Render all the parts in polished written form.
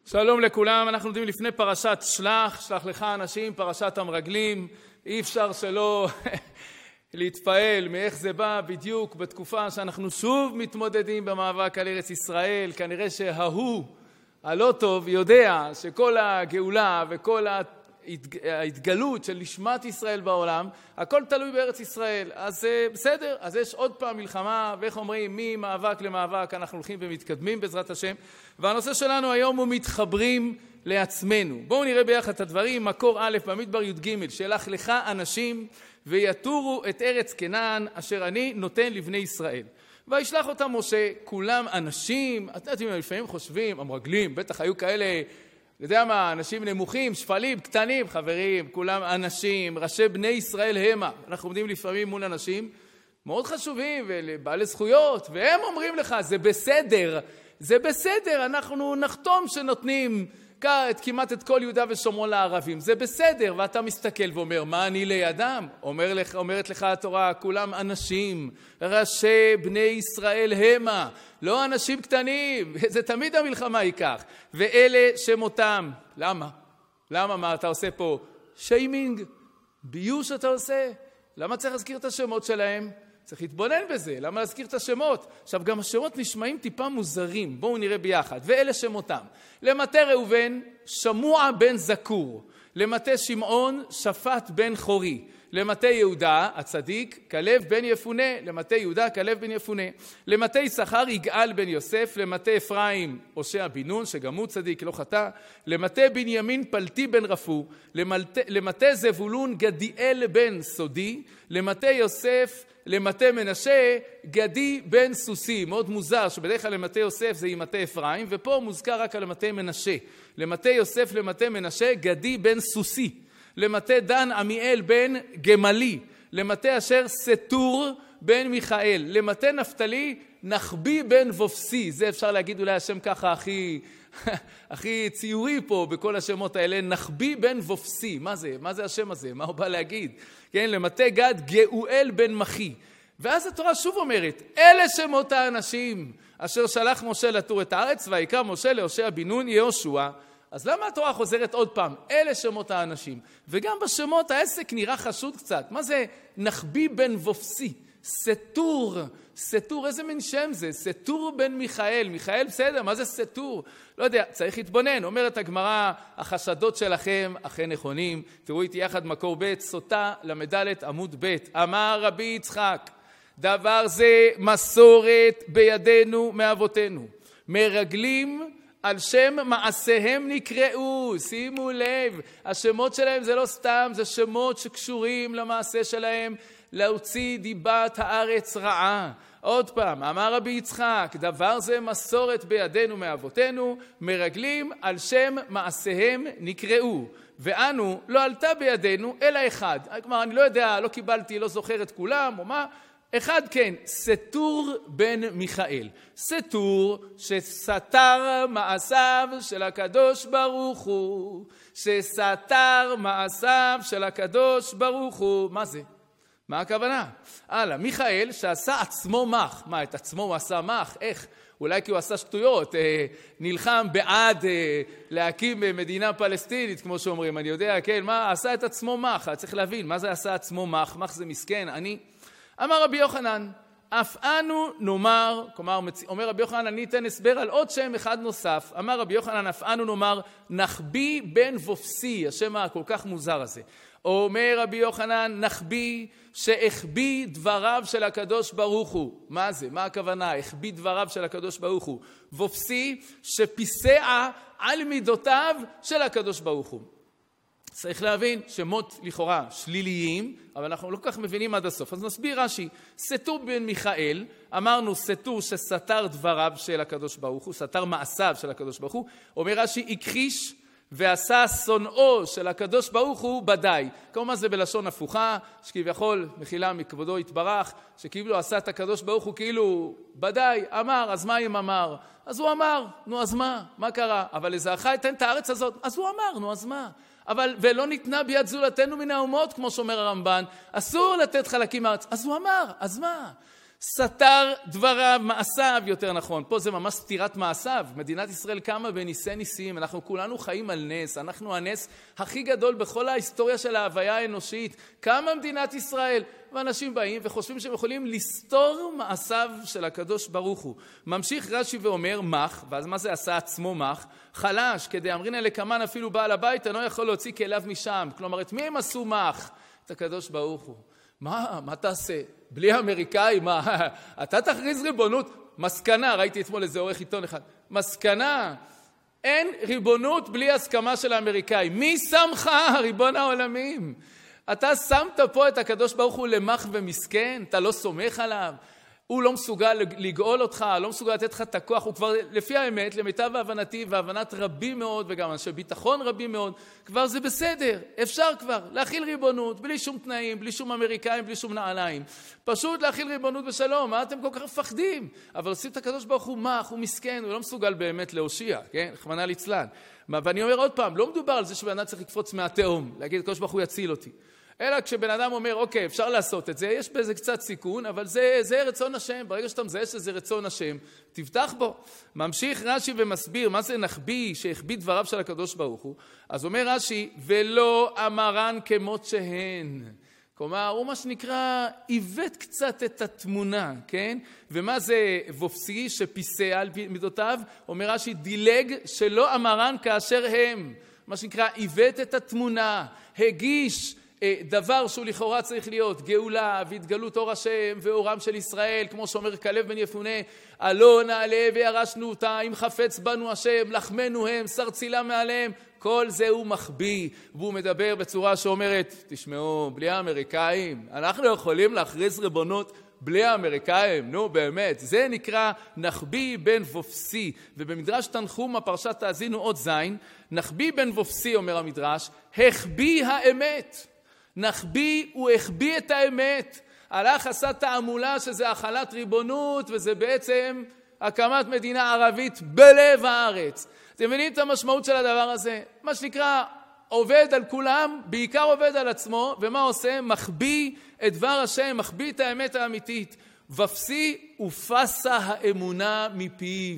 שלום לכולם, אנחנו עומדים לפני פרשת שלח לך אנשים, פרשת המרגלים. אי אפשר שלא להתפעל מאיך זה בא בדיוק בתקופה שאנחנו שוב מתמודדים במאבק על ארץ ישראל. כנראה שההוא הלא טוב יודע שכל הגאולה וכל ההתגלות של נשמת ישראל בעולם, הכל תלוי בארץ ישראל. אז בסדר, אז יש עוד פעם מלחמה, ואיך אומרים, ממאבק למאבק אנחנו הולכים ומתקדמים בעזרת השם. והנושא שלנו היום הוא מתחברים לעצמנו. בואו נראה ביחד את הדברים. מקור א' במדבר י"ג, שלח לך אנשים ויתורו את ארץ כנען אשר אני נותן לבני ישראל. וישלח אותם משה, כולם אנשים. אתם לפעמים חושבים, המרגלים, בטח היו כאלה, יודע מה, אנשים נמוכים, שפלים, קטנים, חברים, כולם אנשים, ראשי בני ישראל המה. אנחנו עומדים לפעמים מול אנשים מאוד חשובים ובעלי זכויות, והם אומרים לך, זה בסדר, זה בסדר, אנחנו נחתום שנותנים כמעט את כל יהודה ושומרון לערבים, זה בסדר. ואתה מסתכל ואומר, מה אני לידם? אומרת לך התורה, כולם אנשים, ראשי בני ישראל המה, לא אנשים קטנים, זה תמיד המלחמה היא כך. ואלה שמותם, למה? מה אתה עושה פה? שיימינג, ביוש אתה עושה? למה צריך להזכיר את השמות שלהם? צריך להתבונן בזה, למה להזכיר את השמות? עכשיו גם השמות נשמעים טיפה מוזרים, בואו נראה ביחד. ואלה שמותם, למטה ראובן, שמוע בן זקור, למטה שמעון, שפט בן חורי, למטה יהודה, הצדיק, כלב בן יפונה, למטה יהודה, כלב בן יפונה, למטה יששכר, יגאל בן יוסף, למטה אפרים, הושע בן נון, שגם הוא צדיק, לא חטא, למטה בנימין, פלטי בן רפו, למטה זבולון, גדיאל בן סודי, למטה יוסף, למטה מנשה, גדי בן סוסי. מאוד מוזר שבדרך כלל למטה יוסף זה עם מטה אפרים, ופה מוזכר רק על למטה מנשה. למטה יוסף, למטה מנשה, גדי בן סוסי. למטה דן, עמיאל בן גמלי. למטה אשר סטור בן מיכאל. למטה נפתלי, נחבי בן וופסי. זה אפשר להגיד אולי השם ככה הכי ציורי פה בכל השמות האלה, נחבי בן וופסי. מה זה? מה זה השם הזה? מה הוא בא להגיד? כן, למטה גד, גאואל בן מחי. ואז התורה שוב אומרת, אלה שמות האנשים אשר שלח משה לתור את הארץ, ויקרא משה להושע בן נון יהושע. אז למה התורה חוזרת עוד פעם? אלה שמות האנשים. וגם בשמות העסק נראה חשוד קצת. מה זה נחבי בן וופסי? סטור, איזה מין שם זה? סטור בן מיכאל. מיכאל בסדר, מה זה סטור? לא יודע, צריך להתבונן. אומרת הגמרא, החשדות שלכם אכן נכונים. תראו איתי יחד מקור ב' סוטה למדלת עמוד ב'. אמר רבי יצחק, דבר זה מסורת בידינו מאבותינו. מרגלים על שם מעשיהם נקראו. שימו לב, השמות שלהם זה לא סתם, זה שמות שקשורים למעשה שלהם, להוציא דיבת הארץ רעה. עוד פעם, אמר רבי יצחק, דבר זה מסורת בידינו מאבותינו, מרגלים על שם מעשיהם נקראו. ואנו לא עלתה בידינו אלא אחד. כלומר, אני לא יודע, לא קיבלתי, לא זוכר את כולם, או מה? אחד כן, סטור בן מיכאל. סטור שסתר מעשיו של הקדוש ברוך הוא. שסתר מעשיו של הקדוש ברוך הוא. מה זה? מה הכוונה? מיכאל שעשה עצמו מח. מה, את עצמו הוא עשה מח? איך? אולי כי הוא עשה שטויות, נלחם בעד להקים מדינה פלסטינית, כמו שאומרים. אני יודע, כן, מה? עשה את עצמו מח. צריך להבין, מה זה עשה עצמו מח? מח זה מסכן, אמר רבי יוחנן, אף אנו נאמר, כלומר, אומר רבי יוחנן, אני אתן הסבר על עוד שם אחד נוסף. אמר רבי יוחנן, אף אנו נאמר, נחבי בן וופסי, השם הכל כך מוזר הזה. אומר רבי יוחנן, נחבי שהחביא דבריו של הקדוש ברוך הוא. מה זה? מה הכוונה? החביא דבריו של הקדוש ברוך הוא. וופסי שפיסע על מידותיו של הקדוש ברוך הוא. צריך להבין, שמות לכאורה שליליים, אבל אנחנו לא כל כך מבינים עד הסוף. אז נסביר רש"י, סטור בן מיכאל, אמרנו סטור שסתר דבריו של הקדוש ברוך הוא, סתר מעשיו של הקדוש ברוך הוא, אומר רש"י, הכחיש ועשה שונאו של הקדוש ברוך הוא בדי. כלומר זה בלשון הפוכה, שכביכול מחילה מכבודו התברך, שכאילו עשה את הקדוש ברוך הוא כאילו בדי, אמר, אז מה אם אמר? אז הוא אמר, נו אז מה? מה קרה? אבל לזרעך אתן את הארץ הזאת, אז הוא אמר, נו אז מה? אבל ולא ניתנה ביד זולתנו מן האומות, כמו שאומר הרמב"ן, אסור לתת חלקים מהארץ. אז הוא אמר, אז מה? סתר דבריו, מעשיו יותר נכון. פה זה ממש סתירת מעשיו. מדינת ישראל קמה בניסי ניסים. אנחנו כולנו חיים על נס. אנחנו הנס הכי גדול בכל ההיסטוריה של ההוויה האנושית. קמה מדינת ישראל. ואנשים באים וחושבים שהם יכולים לסתור מעשיו של הקדוש ברוך הוא. ממשיך רש"י ואומר מח, ואז מה זה עשה עצמו מח? חלש, כדי אמרינן לקמן אפילו בעל הבית, אינו יכול להוציא כליו משם. כלומר, את מי הם עשו מח? את הקדוש ברוך הוא. מה תעשה? בלי האמריקאים, מה? אתה תכריז ריבונות? מסקנה, ראיתי אתמול איזה עורך עיתון אחד. מסקנה, אין ריבונות בלי הסכמה של האמריקאים. מי שמך, ריבון העולמים? אתה שמת פה את הקדוש ברוך הוא למח ומסכן? אתה לא סומך עליו? הוא לא מסוגל לגאול אותך, לא מסוגל לתת לך את הכוח, הוא כבר לפי האמת, למיטב הבנתי והבנת רבים מאוד, וגם אנשי ביטחון רבים מאוד, כבר זה בסדר, אפשר כבר להכיל ריבונות, בלי שום תנאים, בלי שום אמריקאים, בלי שום נעליים. פשוט להכיל ריבונות בשלום, מה אתם כל כך מפחדים? אבל עושים את הקדוש ברוך הוא מח, הוא מסכן, הוא לא מסוגל באמת להושיע, כן? רחמנא ליצלן. ואני אומר עוד פעם, לא מדובר על זה שבן אדם צריך לקפוץ מהתהום, להגיד, הקדוש ברוך הוא יציל אותי. אלא כשבן אדם אומר, אוקיי, אפשר לעשות את זה, יש בזה קצת סיכון, אבל זה רצון השם. ברגע שאתה מזהה שזה רצון השם, תבטח בו. ממשיך רש"י ומסביר מה זה נחביא, שהחביא דבריו של הקדוש ברוך הוא. אז אומר רש"י, ולא אמרן כמות שהן. כלומר, הוא מה שנקרא, עיוות קצת את התמונה, כן? ומה זה וופסי שפיסה על מידותיו? אומר רש"י, דילג שלא אמרן כאשר הם. מה שנקרא, עיוות את התמונה, הגיש דבר שהוא לכאורה צריך להיות גאולה והתגלות אור השם ואורם של ישראל, כמו שאומר כלב בן יפונה, עלו נעלה וירשנו אותה, אם חפץ בנו השם, לחמנו הם, שר צילה מעליהם. כל זה הוא מחביא, והוא מדבר בצורה שאומרת, תשמעו, בלי האמריקאים, אנחנו יכולים להכריז ריבונות בלי האמריקאים, נו באמת, זה נקרא נחביא בן וופסי, ובמדרש תנחום הפרשת תאזינו עוד זין, נחביא בן וופסי, אומר המדרש, החביא האמת. נחביא, הוא החביא את האמת. הלך עשה תעמולה שזה החלת ריבונות, וזה בעצם הקמת מדינה ערבית בלב הארץ. אתם מבינים את המשמעות של הדבר הזה? מה שנקרא, עובד על כולם, בעיקר עובד על עצמו, ומה עושה? מחביא את דבר השם, מחביא את האמת האמיתית. ופסי ופסה האמונה מפיו.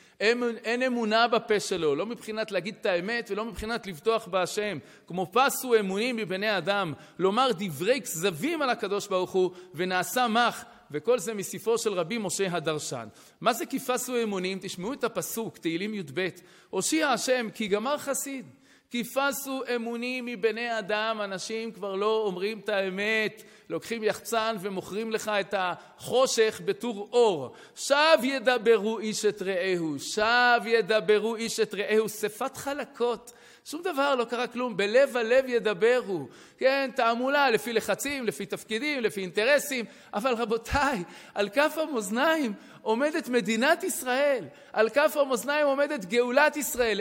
אין אמונה בפה שלו, לא מבחינת להגיד את האמת ולא מבחינת לבטוח בהשם. כמו פסו אמונים מבני אדם, לומר דברי כזבים על הקדוש ברוך הוא, ונעשה מח, וכל זה מספרו של רבי משה הדרשן. מה זה כי פסו אמונים? תשמעו את הפסוק, תהילים י"ב. הושיע השם כי גמר חסיד. כי פסו אמונים מבני אדם, אנשים כבר לא אומרים את האמת, לוקחים יחצן ומוכרים לך את החושך בתור אור. שב ידברו איש את רעהו, שב ידברו איש את רעהו, שפת חלקות. שום דבר לא קרה כלום, בלב הלב ידברו. כן, תעמולה לפי לחצים, לפי תפקידים, לפי אינטרסים, אבל רבותיי, על כף המאזניים עומדת מדינת ישראל, על כף המאזניים עומדת גאולת ישראל,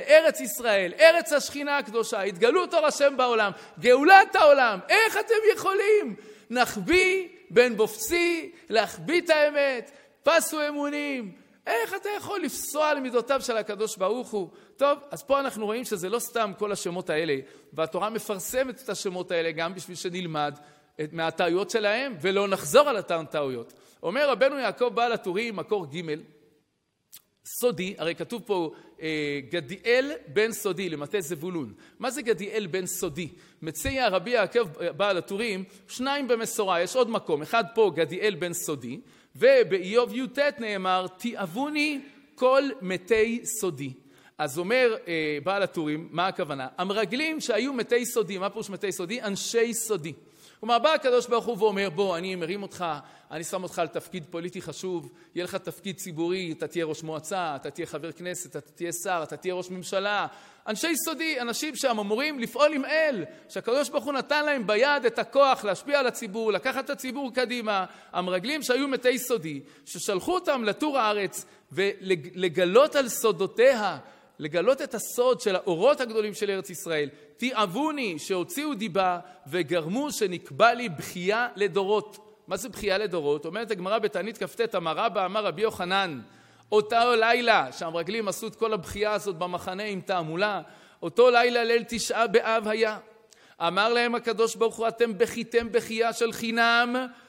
ארץ השכינה הקדושה, התגלות אור השם בעולם, גאולת העולם. איך אתם יכולים? נחביא בן וופסי, להחביא את האמת, פסו אמונים. איך אתה יכול לפסוע על מידותיו של הקדוש ברוך הוא? טוב, אז פה אנחנו רואים שזה לא סתם כל השמות האלה, והתורה מפרסמת את השמות האלה גם בשביל שנלמד מהטעויות שלהם, ולא נחזור על אותן טעויות. אומר רבנו יעקב בעל הטורים, מקור ג' סודי, הרי כתוב פה גדיאל בן סודי, למטה זבולון. מה זה גדיאל בן סודי? מציע רבי יעקב בעל הטורים, שניים במסורה, יש עוד מקום, אחד פה גדיאל בן סודי, ובאיוב י"ט נאמר, תיאבוני כל מתי סודי. אז אומר בעל הטורים, מה הכוונה? המרגלים שהיו מתי סודי, מה פירוש מתי סודי? אנשי סודי. כלומר, בא הקדוש ברוך הוא ואומר, בוא, אני מרים אותך, אני שם אותך על תפקיד פוליטי חשוב, יהיה לך תפקיד ציבורי, אתה תהיה ראש מועצה, אתה תהיה חבר כנסת, אתה תהיה שר, אתה תהיה ראש ממשלה. אנשי סודי, אנשים שהם אמורים לפעול עם אל, שהקדוש ברוך הוא נתן להם ביד את הכוח להשפיע על הציבור, לקחת את הציבור קדימה. המרגלים שהיו מתי סודי, ששלחו אותם לטור הארץ ולגלות על סודותיה, לגלות את הסוד של האורות הגדולים של ארץ ישראל. תיאבוני, שהוציאו דיבה וגרמו שנקבע לי בחייה לדורות. מה זה בחייה לדורות? אומרת הגמרא בתענית כ"ט, אמר רבא אמר רבי יוחנן, אותו לילה שהמרגלים עשו את כל הבחייה הזאת במחנה עם תעמולה, אותו לילה ליל תשעה באב היה. אמר להם הקדוש ברוך הוא, אתם בכיתם בחייה של חינם,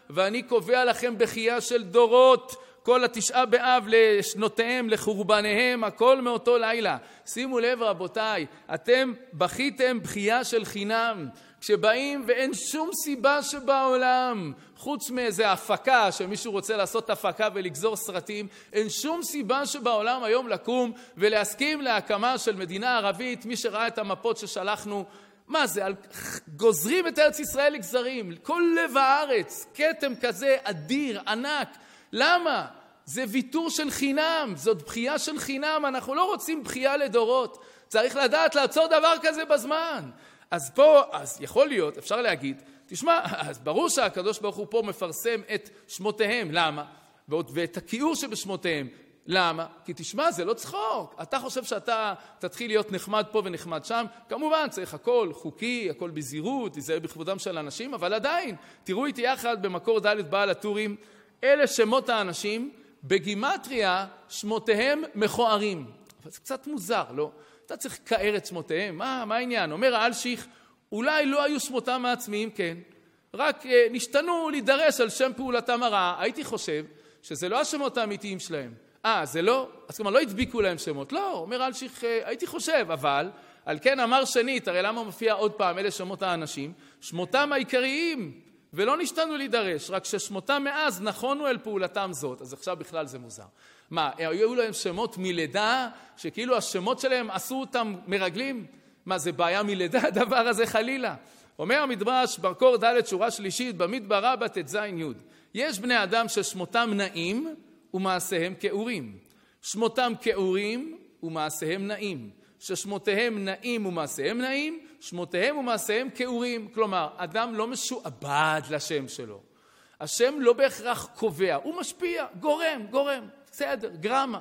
ואני קובע לכם בחייה של דורות, כל 9 באב לשנותיהם, לחורבניהם, הכל מאותו לילה. שימו לב רבותיי, אתם בכיתם בחייה של חינם, כשבאים ואין שום סיבה שבעולם, חוץ מאיזה הפקה, שמישהו רוצה לעשות הפקה ולגזור סרטים, אין שום סיבה שבעולם היום לקום ולהסכים להקמה של מדינה ערבית. מי שראה את המפות ששלחנו, מה זה? גוזרים את ארץ ישראל לגזרים, כל לב הארץ, כתם כזה אדיר, ענק. למה? זה ויתור של חינם, זאת בחייה של חינם, אנחנו לא רוצים בחייה לדורות. צריך לדעת לעצור דבר כזה בזמן. אז פה, אז יכול להיות, אפשר להגיד, תשמע, אז ברור שהקדוש ברוך הוא פה מפרסם את שמותיהם, למה? ואת הכיעור שבשמותיהם, למה? כי תשמע, זה לא צחוק. אתה חושב שאתה תתחיל להיות נחמד פה ונחמד שם? כמובן, צריך הכל חוקי, הכל בזהירות, להיזהר בכבודם של אנשים, אבל עדיין, תראו איתי יחד במקור ד' בעל הטורים, אלה שמות האנשים, בגימטריה שמותיהם מכוערים. אבל זה קצת מוזר, לא? אתה צריך לקער את שמותיהם. מה העניין? אומר האלשיך, אולי לא היו שמותם העצמיים, כן. רק נשתנו להידרש על שם פעולתם הרעה. הייתי חושב שזה לא השמות האמיתיים שלהם. זה לא? אז כלומר, לא הדביקו להם שמות. לא, אומר אלשיך, הייתי חושב, אבל על כן אמר שנית, הרי למה מופיע עוד פעם אלה שמות האנשים? שמותם העיקריים, ולא נשתנו להידרש, רק ששמותם מאז נכונו אל פעולתם זאת. אז עכשיו בכלל זה מוזר. מה, היו להם שמות מלידה, שכאילו השמות שלהם עשו אותם מרגלים? מה, זה בעיה מלידה הדבר הזה חלילה? אומר המדרש, במקור ד' שורה שלישית, במדבר רבה ט"ז י', יש בני אדם ששמותם נעים ומעשיהם כאורים. שמותם כאורים ומעשיהם נעים. ששמותיהם נעים ומעשיהם נעים, שמותיהם ומעשיהם כאורים. כלומר, אדם לא משועבד לשם שלו. השם לא בהכרח קובע, הוא משפיע, גורם, בסדר, גרמה.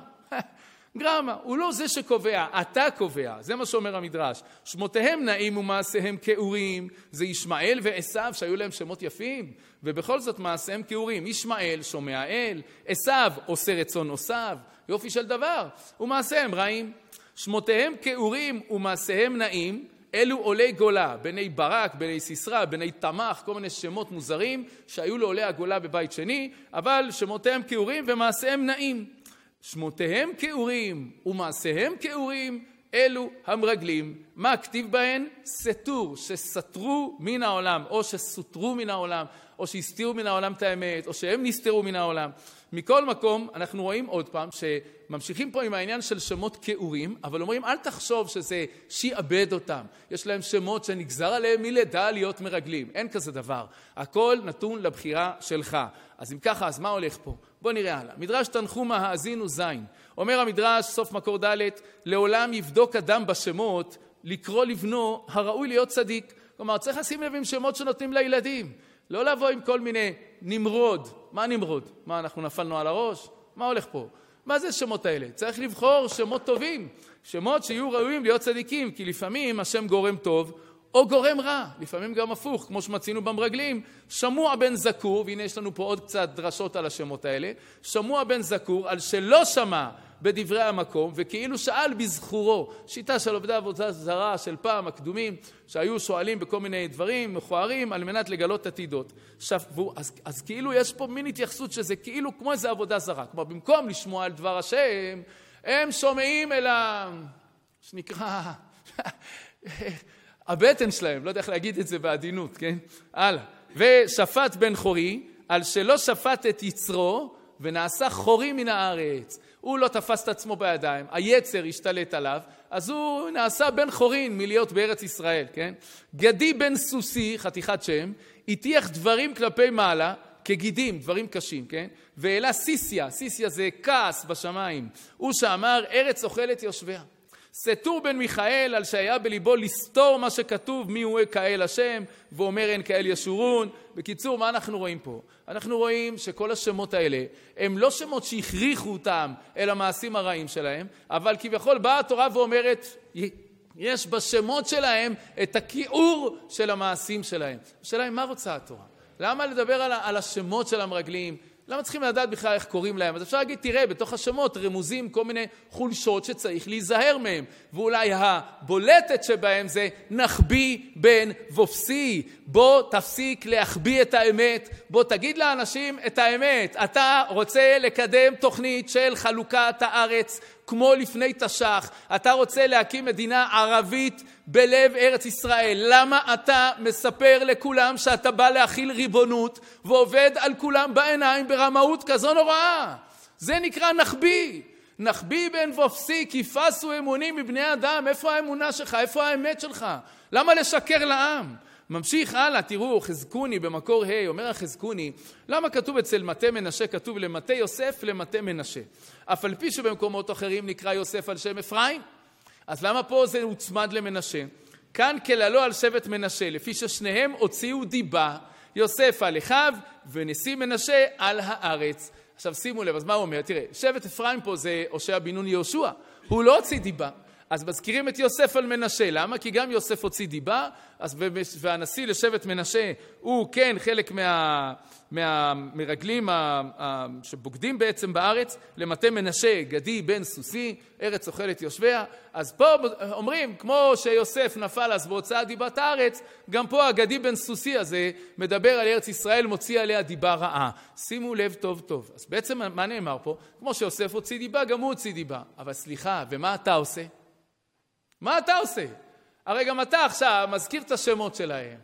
גרמה, הוא לא זה שקובע, אתה קובע, זה מה שאומר המדרש. שמותיהם נעים ומעשיהם כאורים, זה ישמעאל ועשיו שהיו להם שמות יפים, ובכל זאת מעשיהם כאורים. ישמעאל שומע אל, עשיו עושה רצון עושיו, יופי של דבר, ומעשיהם רעים. שמותיהם כאורים ומעשיהם נעים, אלו עולי גולה, בני ברק, בני סיסרא, בני תמח, כל מיני שמות מוזרים שהיו לעולי הגולה בבית שני, אבל שמותיהם כאורים ומעשיהם נעים. שמותיהם כאורים ומעשיהם כאורים, אלו המרגלים. מה כתיב בהן? סתור, שסתרו מן העולם, או שסותרו מן העולם, או שהסתירו מן העולם את האמת, או שהם נסתרו מן העולם. מכל מקום, אנחנו רואים עוד פעם שממשיכים פה עם העניין של שמות כאורים, אבל אומרים, אל תחשוב שזה שיעבד אותם. יש להם שמות שנגזר עליהם מלידה להיות מרגלים. אין כזה דבר. הכל נתון לבחירה שלך. אז אם ככה, אז מה הולך פה? בוא נראה הלאה. מדרש תנחומא האזינו זין. אומר המדרש, סוף מקור ד', לעולם יבדוק אדם בשמות, לקרוא לבנו הראוי להיות צדיק. כלומר, צריך לשים לב עם שמות שנותנים לילדים. לא לבוא עם כל מיני נמרוד. מה נמרוד? מה, אנחנו נפלנו על הראש? מה הולך פה? מה זה שמות האלה? צריך לבחור שמות טובים. שמות שיהיו ראויים להיות צדיקים, כי לפעמים השם גורם טוב, או גורם רע, לפעמים גם הפוך, כמו שמצינו במרגלים. שמוע בן זקור, והנה יש לנו פה עוד קצת דרשות על השמות האלה, שמוע בן זקור על שלא שמע בדברי המקום, וכאילו שאל בזכורו, שיטה של עובדי עבודה זרה של פעם הקדומים, שהיו שואלים בכל מיני דברים מכוערים על מנת לגלות עתידות. אז כאילו יש פה מין התייחסות שזה כאילו כמו איזה עבודה זרה, כלומר במקום לשמוע על דבר השם, הם שומעים אל שנקרא הבטן שלהם, לא יודע איך להגיד את זה בעדינות, כן? הלאה. ושפט בן חורי, על שלא שפט את יצרו, ונעשה חורי מן הארץ. הוא לא תפס את עצמו בידיים, היצר השתלט עליו, אז הוא נעשה בן חורין מלהיות בארץ ישראל, כן? גדי בן סוסי, חתיכת שם, הטיח דברים כלפי מעלה, כגידים, דברים קשים, כן? ואלה סיסיה, סיסיה זה כעס בשמיים, הוא שאמר ארץ אוכלת יושביה. סתור בן מיכאל על שהיה בליבו לסתור מה שכתוב מי הוא כאל השם ואומר אין כאל ישורון. בקיצור, מה אנחנו רואים פה? אנחנו רואים שכל השמות האלה הם לא שמות שהכריחו אותם אל המעשים הרעים שלהם, אבל כביכול באה התורה ואומרת יש בשמות שלהם את הכיעור של המעשים שלהם. השאלה היא מה רוצה התורה? למה לדבר על השמות של המרגלים? למה צריכים לדעת בכלל איך קוראים להם? אז אפשר להגיד, תראה, בתוך השמות רמוזים כל מיני חולשות שצריך להיזהר מהם. ואולי הבולטת שבהם זה נחביא בן וופסי. בוא תפסיק להחביא את האמת. בוא תגיד לאנשים את האמת. אתה רוצה לקדם תוכנית של חלוקת הארץ כמו לפני תש"ח. אתה רוצה להקים מדינה ערבית בלב ארץ ישראל. למה אתה מספר לכולם שאתה בא להכיל ריבונות ועובד על כולם בעיניים ברמאות כזו נוראה? זה נקרא נחביא. נחביא בן וופסי, כי פסו אמונים מבני אדם. איפה האמונה שלך? איפה האמת שלך? למה לשקר לעם? ממשיך הלאה, תראו, חזקוני במקור ה' אומר החזקוני, למה כתוב אצל מטה מנשה, כתוב למטה יוסף למטה מנשה? אף על פי שבמקומות אחרים נקרא יוסף על שם אפרים. אז למה פה זה הוצמד למנשה? כאן כללו על שבט מנשה, לפי ששניהם הוציאו דיבה, יוסף על אחיו ונשיא מנשה על הארץ. עכשיו שימו לב, אז מה הוא אומר? תראה, שבט אפרים פה זה הושע בן נון יהושע, הוא לא הוציא דיבה. אז מזכירים את יוסף על מנשה. למה? כי גם יוסף הוציא דיבה, והנשיא לשבט מנשה הוא כן חלק מהמרגלים שבוגדים בעצם בארץ. למטה מנשה, גדי בן סוסי, ארץ אוכלת יושביה. אז פה אומרים, כמו שיוסף נפל אז בהוצאת דיבת הארץ, גם פה הגדי בן סוסי הזה מדבר על ארץ ישראל, מוציא עליה דיבה רעה. שימו לב טוב טוב. אז בעצם מה נאמר פה? כמו שיוסף הוציא דיבה, גם הוא הוציא דיבה. אבל סליחה, ומה אתה עושה? מה אתה עושה? הרי גם אתה עכשיו מזכיר את השמות שלהם,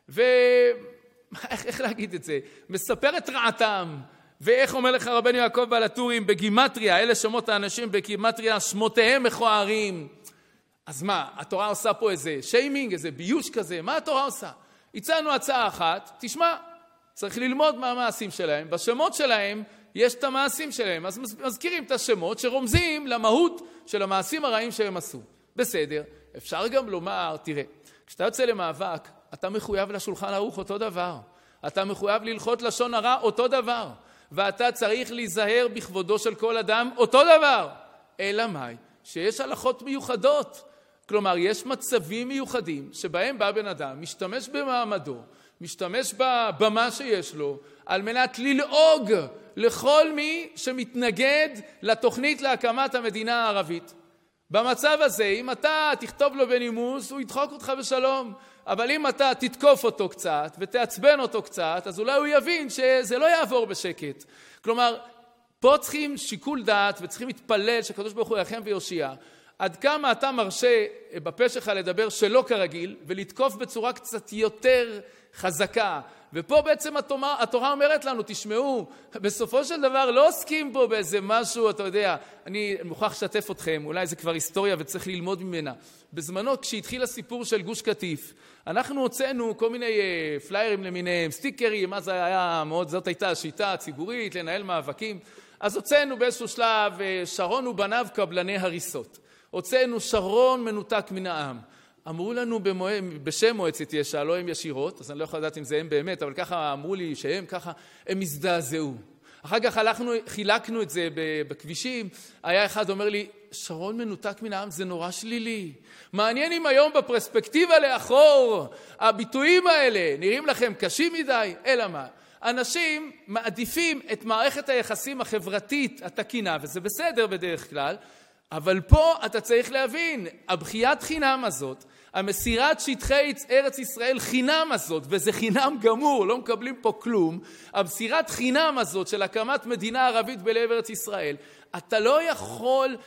איך להגיד את זה? מספר את רעתם, ואיך אומר לך רבנו יעקב בעל הטורים בגימטריה, אלה שמות האנשים בגימטריה, שמותיהם מכוערים. אז מה, התורה עושה פה איזה שיימינג, איזה ביוש כזה? מה התורה עושה? הצענו הצעה אחת, תשמע, צריך ללמוד מה המעשים שלהם, בשמות שלהם יש את המעשים שלהם, אז מזכירים את השמות שרומזים למהות של המעשים הרעים שהם עשו. בסדר, אפשר גם לומר, תראה, כשאתה יוצא למאבק, אתה מחויב לשולחן ערוך אותו דבר. אתה מחויב ללכות לשון הרע אותו דבר. ואתה צריך להיזהר בכבודו של כל אדם אותו דבר. אלא מאי? שיש הלכות מיוחדות. כלומר, יש מצבים מיוחדים שבהם בא בן אדם, משתמש במעמדו, משתמש בבמה שיש לו, על מנת ללעוג לכל מי שמתנגד לתוכנית להקמת המדינה הערבית. במצב הזה, אם אתה תכתוב לו בנימוס, הוא ידחוק אותך בשלום. אבל אם אתה תתקוף אותו קצת ותעצבן אותו קצת, אז אולי הוא יבין שזה לא יעבור בשקט. כלומר, פה צריכים שיקול דעת וצריכים להתפלל שהקדוש ברוך הוא ירחם ויושיע. עד כמה אתה מרשה בפה שלך לדבר שלא כרגיל ולתקוף בצורה קצת יותר חזקה. ופה בעצם התורה אומרת לנו, תשמעו, בסופו של דבר לא עוסקים פה באיזה משהו, אתה יודע, אני מוכרח לשתף אתכם, אולי זה כבר היסטוריה וצריך ללמוד ממנה. בזמנו, כשהתחיל הסיפור של גוש קטיף, אנחנו הוצאנו כל מיני פליירים למיניהם, סטיקרים, אז היה מאוד, זאת הייתה השיטה הציבורית, לנהל מאבקים. אז הוצאנו באיזשהו שלב, שרון ובניו קבלני הריסות. הוצאנו שרון מנותק מן העם. אמרו לנו בשם מועצת יש"ע, לא הם ישירות, אז אני לא יכול לדעת אם זה הם באמת, אבל ככה אמרו לי שהם ככה, הם הזדעזעו. אחר כך חילקנו את זה בכבישים, היה אחד אומר לי, שרון מנותק מן העם זה נורא שלילי. מעניין אם היום בפרספקטיבה לאחור, הביטויים האלה נראים לכם קשים מדי, אלא מה? אנשים מעדיפים את מערכת היחסים החברתית התקינה, וזה בסדר בדרך כלל, אבל פה אתה צריך להבין, הבחיית חינם הזאת, המסירת שטחי ארץ ישראל חינם הזאת, וזה חינם גמור, לא מקבלים פה כלום, המסירת חינם הזאת של הקמת מדינה ערבית בלב ארץ ישראל, אתה לא יכול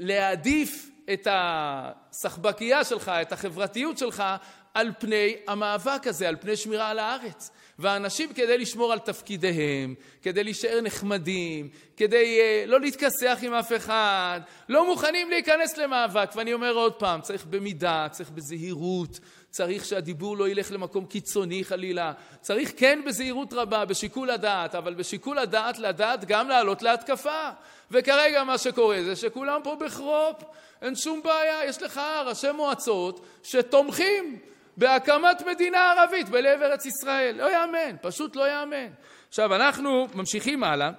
להעדיף את הסחבקייה שלך, את החברתיות שלך, על פני המאבק הזה, על פני שמירה על הארץ. והאנשים כדי לשמור על תפקידיהם, כדי להישאר נחמדים, כדי לא להתכסח עם אף אחד, לא מוכנים להיכנס למאבק. ואני אומר עוד פעם, צריך במידה, צריך בזהירות, צריך שהדיבור לא ילך למקום קיצוני חלילה. צריך כן בזהירות רבה, בשיקול הדעת, אבל בשיקול הדעת לדעת גם לעלות להתקפה. וכרגע מה שקורה זה שכולם פה בחרופ, אין שום בעיה, יש לך ראשי מועצות שתומכים בהקמת מדינה ערבית בלב ארץ ישראל. לא יאמן, פשוט לא יאמן. עכשיו אנחנו ממשיכים הלאה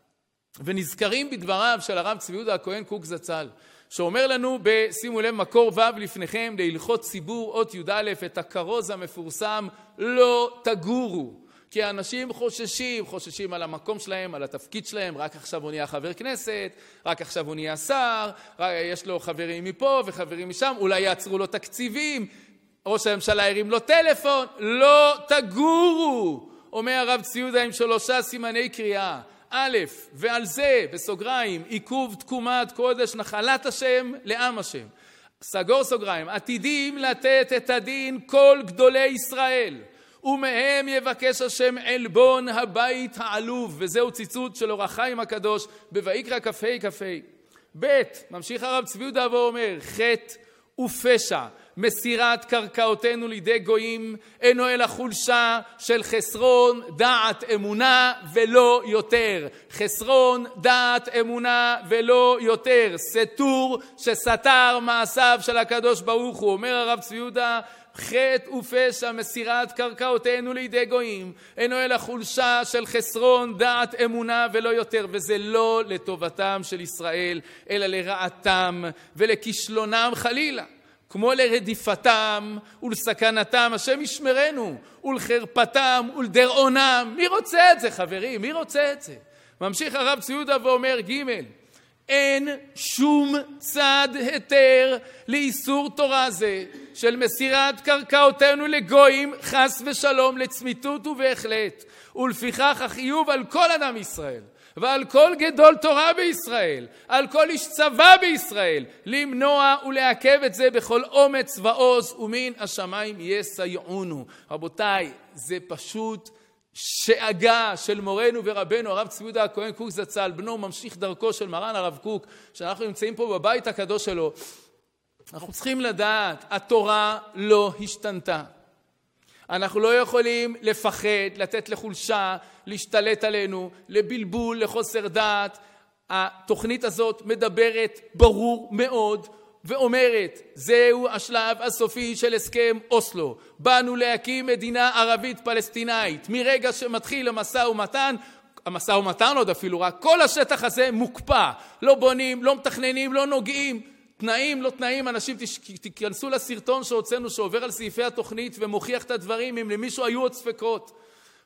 ונזכרים בדבריו של הרב צבי יהודה הכהן קוק זצ"ל, שאומר לנו בשימו לב מקור ו' לפניכם להלכות ציבור אות י"א את הכרוז המפורסם לא תגורו. כי האנשים חוששים על המקום שלהם, על התפקיד שלהם, רק עכשיו הוא נהיה חבר כנסת, רק עכשיו הוא נהיה שר, יש לו חברים מפה וחברים משם, אולי יעצרו לו תקציבים, ראש הממשלה הרים לו טלפון, לא תגורו, אומר הרב צבי יהודה עם 3 סימני קריאה. א', ועל זה, בסוגריים, עיכוב תקומת קודש נחלת השם לעם השם. סגור סוגריים, עתידים לתת את הדין כל גדולי ישראל, ומהם יבקש השם עלבון הבית העלוב, וזהו ציטוט של אור החיים הקדוש בויקרא כ"ה. ב', ממשיך הרב צבי יהודה ואומר, חטא ופשע מסירת קרקעותינו לידי גויים אינו אלא חולשה של חסרון דעת אמונה ולא יותר. חסרון דעת אמונה ולא יותר. סתור שסתר מעשיו של הקדוש ברוך הוא. אומר הרב צבי יהודה, חטא ופשע מסירת קרקעותינו לידי גויים אינו אלא חולשה של חסרון דעת אמונה ולא יותר, וזה לא לטובתם של ישראל אלא לרעתם ולכישלונם חלילה, כמו לרדיפתם ולסכנתם, השם ישמרנו, ולחרפתם ולדרעונם. מי רוצה את זה, חברים? מי רוצה את זה? ממשיך הרב צבי יהודה ואומר ג', אין שום צד היתר לאיסור תורה זה של מסירת קרקעותינו לגויים חס ושלום לצמיתות ובהחלט, ולפיכך החיוב על כל אדם ישראל ועל כל גדול תורה בישראל, על כל איש צבא בישראל, למנוע ולעכב את זה בכל אומץ ועוז, ומן השמיים יסייעונו. רבותיי, זה פשוט שאגה של מורנו ורבנו הרב צבי יהודה הכהן קוק זצ"ל, בנו ממשיך דרכו של מרן הרב קוק, שאנחנו נמצאים פה בבית הקדוש שלו. אנחנו צריכים לדעת, התורה לא השתנתה. אנחנו לא יכולים לפחד, לתת לחולשה, להשתלט עלינו, לבלבול, לחוסר דעת. התוכנית הזאת מדברת ברור מאוד ואומרת, זהו השלב הסופי של הסכם אוסלו. באנו להקים מדינה ערבית פלסטינאית. מרגע שמתחיל המשא ומתן עוד אפילו רק, כל השטח הזה מוקפא. לא בונים, לא מתכננים, לא נוגעים. תנאים, לא תנאים, אנשים תיכנסו לסרטון שהוצאנו שעובר על סעיפי התוכנית ומוכיח את הדברים אם למישהו היו עוד ספקות.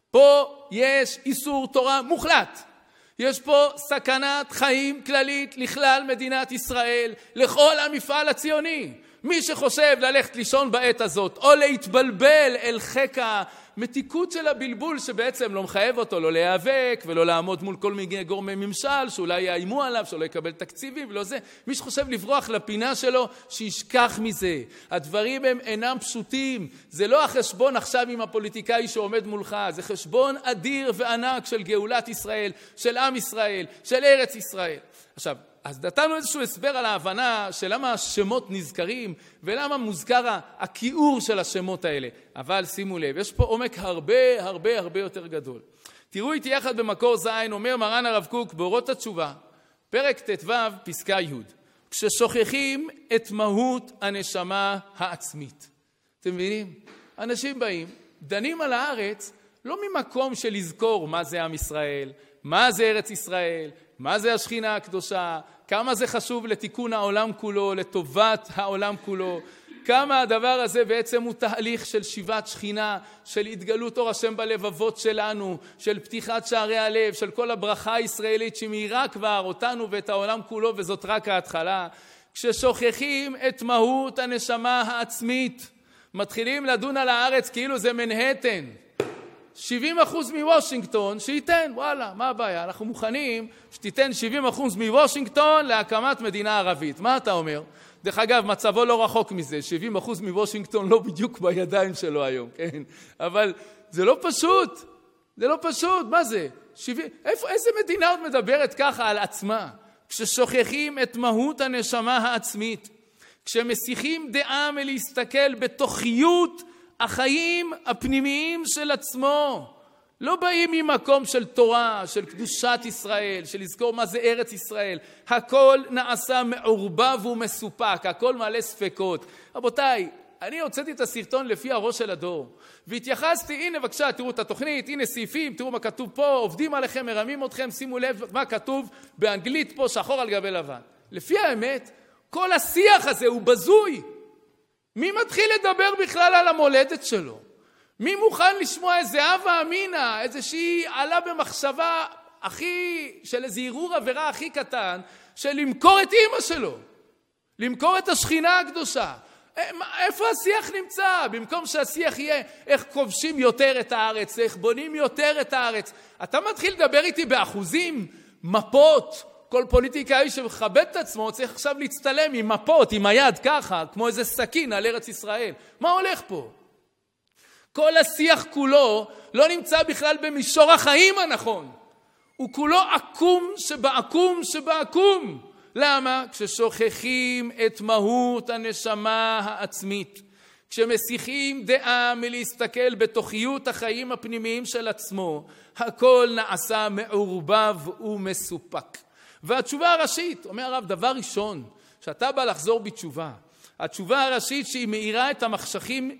פה יש איסור תורה מוחלט. יש פה סכנת חיים כללית לכלל מדינת ישראל, לכל המפעל הציוני. מי שחושב ללכת לישון בעת הזאת או להתבלבל אל חקה מתיקות של הבלבול שבעצם לא מחייב אותו לא להיאבק ולא לעמוד מול כל מיני גורמי ממשל שאולי יאיימו עליו, שלא יקבל תקציבים ולא זה. מי שחושב לברוח לפינה שלו, שישכח מזה. הדברים הם אינם פשוטים. זה לא החשבון עכשיו עם הפוליטיקאי שעומד מולך, זה חשבון אדיר וענק של גאולת ישראל, של עם ישראל, של ארץ ישראל. עכשיו, אז נתנו איזשהו הסבר על ההבנה של למה השמות נזכרים ולמה מוזכר הכיעור של השמות האלה. אבל שימו לב, יש פה עומק הרבה הרבה הרבה יותר גדול. תראו איתי יחד במקור זין, אומר מרן הרב קוק באורות התשובה, פרק ט"ו פסקה י', כששוכחים את מהות הנשמה העצמית. אתם מבינים? אנשים באים, דנים על הארץ, לא ממקום של לזכור מה זה עם ישראל, מה זה ארץ ישראל, מה זה השכינה הקדושה, כמה זה חשוב לתיקון העולם כולו, לטובת העולם כולו, כמה הדבר הזה בעצם הוא תהליך של שיבת שכינה, של התגלות אור השם בלבבות שלנו, של פתיחת שערי הלב, של כל הברכה הישראלית שמאירה כבר אותנו ואת העולם כולו, וזאת רק ההתחלה. כששוכחים את מהות הנשמה העצמית, מתחילים לדון על הארץ כאילו זה מנהטן. 70% מוושינגטון שייתן, וואלה, מה הבעיה? אנחנו מוכנים שתיתן 70% מוושינגטון להקמת מדינה ערבית. מה אתה אומר? דרך אגב, מצבו לא רחוק מזה, 70% מוושינגטון לא בדיוק בידיים שלו היום, כן? אבל זה לא פשוט, זה לא פשוט, מה זה? איזה מדינה עוד מדברת ככה על עצמה? כששוכחים את מהות הנשמה העצמית, כשמסיחים דעה מלהסתכל בתוכיות החיים הפנימיים של עצמו, לא באים ממקום של תורה, של קדושת ישראל, של לזכור מה זה ארץ ישראל. הכל נעשה מעורבב ומסופק, הכל מלא ספקות. רבותיי, אני הוצאתי את הסרטון לפי הראש של הדור, והתייחסתי, הנה בבקשה, תראו את התוכנית, הנה סעיפים, תראו מה כתוב פה, עובדים עליכם, מרמים אתכם, שימו לב מה כתוב באנגלית פה, שחור על גבי לבן. לפי האמת, כל השיח הזה הוא בזוי. מי מתחיל לדבר בכלל על המולדת שלו? מי מוכן לשמוע איזה הווה אמינא, איזושהי עלה במחשבה של איזה ערעור עבירה הכי קטן, של למכור את אמא שלו, למכור את השכינה הקדושה. איפה השיח נמצא? במקום שהשיח יהיה איך כובשים יותר את הארץ, איך בונים יותר את הארץ. אתה מתחיל לדבר איתי באחוזים, מפות. כל פוליטיקאי שמכבד את עצמו צריך עכשיו להצטלם עם מפות, עם היד ככה, כמו איזה סכין על ארץ ישראל. מה הולך פה? כל השיח כולו לא נמצא בכלל במישור החיים הנכון. הוא כולו עקום שבעקום שבעקום. למה? כששוכחים את מהות הנשמה העצמית, כשמסיחים דעה מלהסתכל בתוכיות החיים הפנימיים של עצמו, הכל נעשה מעורבב ומסופק. והתשובה הראשית, אומר הרב, דבר ראשון, שאתה בא לחזור בתשובה, התשובה הראשית שהיא מאירה את המחשכים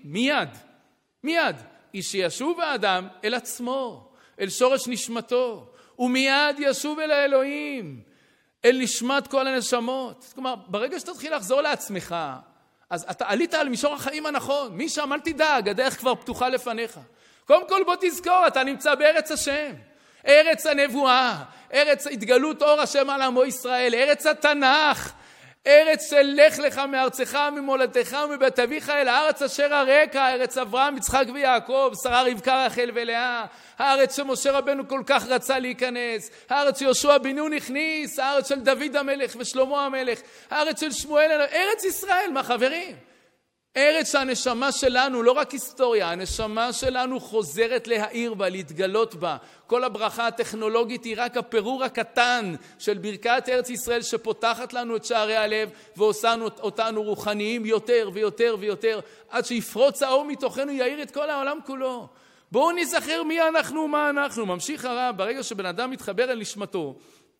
מיד, היא שישוב האדם אל עצמו, אל שורש נשמתו, ומיד ישוב אל האלוהים, אל נשמת כל הנשמות. כלומר, ברגע שתתחיל לחזור לעצמך, אז אתה עלית על מישור החיים הנכון. מי שם, אל תדאג, הדרך כבר פתוחה לפניך. קודם כל בוא תזכור, אתה נמצא בארץ השם. ארץ הנבואה, ארץ התגלות אור השם על עמו ישראל, ארץ התנ"ך, ארץ של לך לך מארצך ממולדתך ומבית אביך אל הארץ אשר הרקע, ארץ אברהם, יצחק ויעקב, שרה רבקה רחל ולאה, הארץ שמשה רבנו כל כך רצה להיכנס, הארץ שיהושע בן נון הכניס, הארץ של דוד המלך ושלמה המלך, הארץ של שמואל, ארץ ישראל, מה חברים? ארץ הנשמה שלנו, לא רק היסטוריה, הנשמה שלנו חוזרת להאיר בה, להתגלות בה. כל הברכה הטכנולוגית היא רק הפירור הקטן של ברכת ארץ ישראל שפותחת לנו את שערי הלב ועושה אותנו רוחניים יותר ויותר ויותר, עד שיפרוץ האור מתוכנו, יאיר את כל העולם כולו. בואו נזכר מי אנחנו ומה אנחנו. ממשיך הרב, ברגע שבן אדם מתחבר אל נשמתו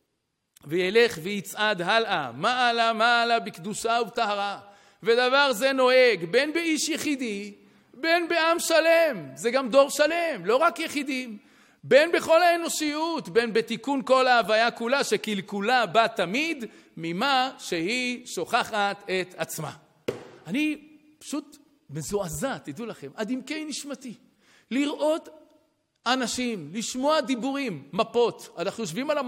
וילך ויצעד הלאה, מעלה בקדושה ובטהרה, ודבר זה נוהג בין באיש יחידי, בין בעם שלם, זה גם דור שלם, לא רק יחידים, בין בכל האנושיות, בין בתיקון כל ההוויה כולה, שקלקולה בא תמיד ממה שהיא שוכחת את עצמה. אני פשוט מזועזע, תדעו לכם, עד עמקי נשמתי, לראות אנשים, לשמוע דיבורים, מפות, אנחנו יושבים על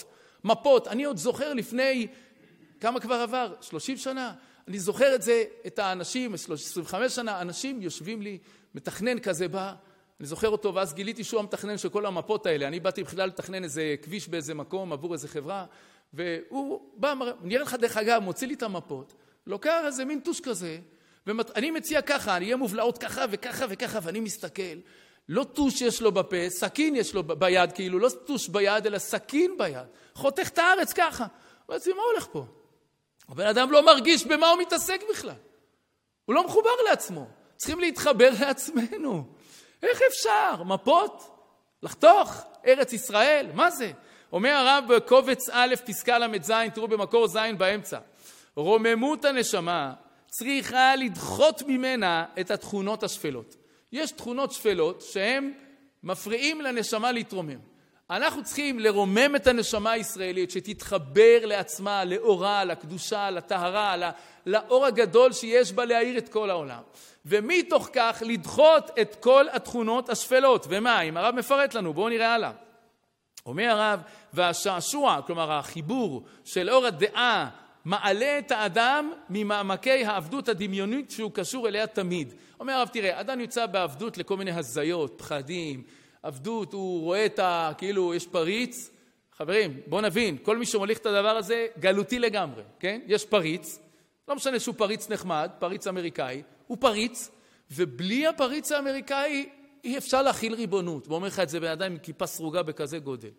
מפות, אני עוד זוכר לפני, כמה כבר עבר? 30 שנה, אני זוכר את זה, את האנשים, 25 שנה, אנשים יושבים לי, מתכנן כזה בא, אני זוכר אותו, ואז גיליתי שהוא המתכנן של כל המפות האלה. אני באתי בכלל לתכנן איזה כביש באיזה מקום, עבור איזה חברה, והוא בא, נראה לך דרך אגב, מוציא לי את המפות, לוקח איזה מין טוש כזה, ואני מציע ככה, אני אהיה מובלעות ככה וככה וככה, ואני מסתכל, לא טוש יש לו בפה, סכין יש לו ביד, כאילו, לא טוש ביד, אלא סכין ביד, חותך את הארץ ככה. ואז מה הולך פה? הבן אדם לא מרגיש במה הוא מתעסק בכלל. הוא לא מחובר לעצמו. צריכים להתחבר לעצמנו. איך אפשר? מפות? לחתוך? ארץ ישראל? מה זה? אומר הרב בקובץ א' פסקה ל"ז, תראו במקור ז' באמצע. רוממות הנשמה צריכה לדחות ממנה את התכונות השפלות. יש תכונות שפלות שהן מפריעים לנשמה להתרומם. אנחנו צריכים לרומם את הנשמה הישראלית שתתחבר לעצמה, לאורה, לקדושה, לטהרה, לאור הגדול שיש בה להאיר את כל העולם. ומתוך כך לדחות את כל התכונות השפלות. ומה? אם הרב מפרט לנו, בואו נראה הלאה. אומר הרב, והשעשוע, כלומר החיבור של אור הדעה, מעלה את האדם ממעמקי העבדות הדמיונית שהוא קשור אליה תמיד. אומר הרב, תראה, אדם יוצא בעבדות לכל מיני הזיות, פחדים, עבדות, הוא רואה כאילו יש פריץ. חברים, בואו נבין, כל מי שמוליך את הדבר הזה גלותי לגמרי, כן? יש פריץ, לא משנה שהוא פריץ נחמד, פריץ אמריקאי, הוא פריץ, ובלי הפריץ האמריקאי אי אפשר להכיל ריבונות. בוא אומר לך את זה בן אדם עם כיפה סרוגה בכזה גודל.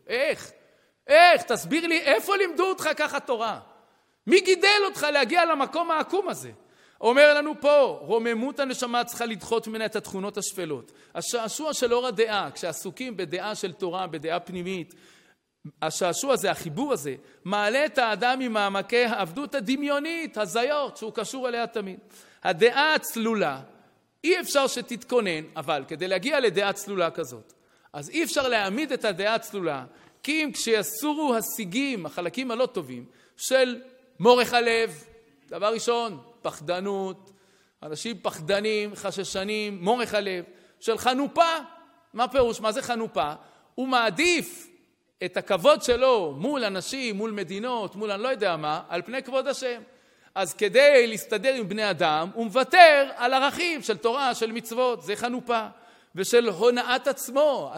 איך? תסביר לי, איפה לימדו אותך ככה תורה? מי גידל אותך להגיע למקום העקום הזה? אומר לנו פה, רוממות הנשמה צריכה לדחות ממנה את התכונות השפלות. השעשוע של אור הדעה, כשעסוקים בדעה של תורה, בדעה פנימית, השעשוע הזה, החיבור הזה, מעלה את האדם ממעמקי העבדות הדמיונית, הזיות, שהוא קשור אליה תמיד. הדעה הצלולה, אי אפשר שתתכונן, אבל כדי להגיע לדעה צלולה כזאת, אז אי אפשר להעמיד את הדעה הצלולה, כי אם כשיסורו השיגים, החלקים הלא טובים, של מורך הלב, דבר ראשון, פחדנות, אנשים פחדנים, חששנים, מורך הלב, של חנופה. מה פירוש? מה זה חנופה? הוא מעדיף את הכבוד שלו מול אנשים, מול מדינות, מול אני לא יודע מה, על פני כבוד השם. אז כדי להסתדר עם בני אדם, הוא מוותר על ערכים של תורה, של מצוות, זה חנופה. ושל הונאת עצמו.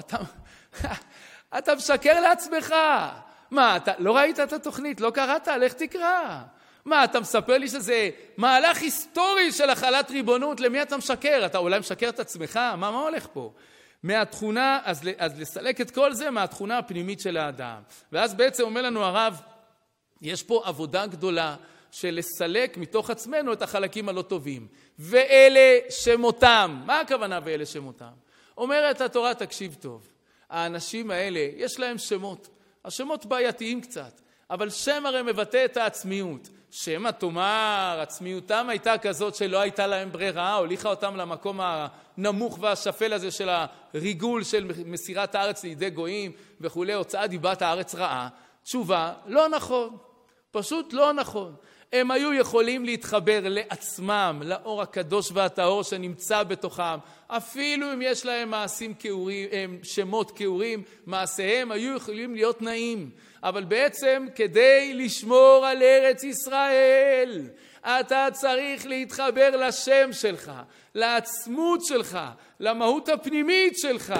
אתה משקר לעצמך. מה, אתה לא ראית את התוכנית? לא קראת? לך תקרא. מה, אתה מספר לי שזה מהלך היסטורי של החלת ריבונות? למי אתה משקר? אתה אולי משקר את עצמך? מה הולך פה? מהתכונה, אז לסלק את כל זה מהתכונה הפנימית של האדם. ואז בעצם אומר לנו הרב, יש פה עבודה גדולה של לסלק מתוך עצמנו את החלקים הלא טובים. ואלה שמותם. מה הכוונה ואלה שמותם? אומרת התורה, תקשיב טוב. האנשים האלה, יש להם שמות. השמות בעייתיים קצת. אבל שם הרי מבטא את העצמיות. שמא תאמר, עצמיותם הייתה כזאת שלא הייתה להם ברירה, הוליכה אותם למקום הנמוך והשפל הזה של הריגול של מסירת הארץ לידי גויים וכו', הוצאת דיבת הארץ רעה. תשובה, לא נכון. פשוט לא נכון. הם היו יכולים להתחבר לעצמם, לאור הקדוש והטהור שנמצא בתוכם. אפילו אם יש להם מעשים כאורים, שמות כאורים, מעשיהם היו יכולים להיות נעים. אבל בעצם כדי לשמור על ארץ ישראל, אתה צריך להתחבר לשם שלך, לעצמות שלך, למהות הפנימית שלך.